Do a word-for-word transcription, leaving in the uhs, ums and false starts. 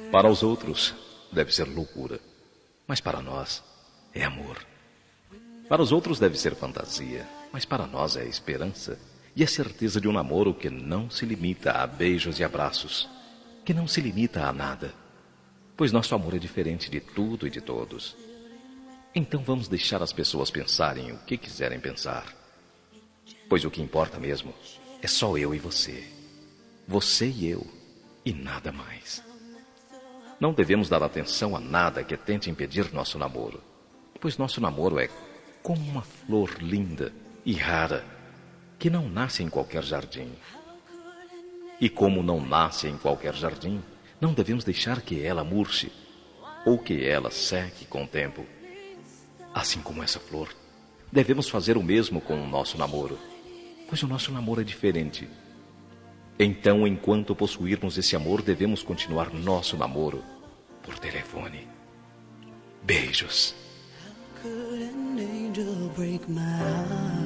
Para os outros, deve ser loucura, mas para nós é amor. Para os outros deve ser fantasia, mas para nós é esperança e a certeza de um namoro que não se limita a beijos e abraços, que não se limita a nada, pois nosso amor é diferente de tudo e de todos. Então vamos deixar as pessoas pensarem o que quiserem pensar, pois o que importa mesmo é só eu e você, você e eu, e nada mais. Não devemos dar atenção a nada que tente impedir nosso namoro, pois nosso namoro é como uma flor linda e rara, que não nasce em qualquer jardim. E como não nasce em qualquer jardim, não devemos deixar que ela murche, ou que ela seque com o tempo. Assim como essa flor, devemos fazer o mesmo com o nosso namoro, pois o nosso namoro é diferente. Então, enquanto possuirmos esse amor, devemos continuar nosso namoro por telefone. Beijos. Could an angel break my heart?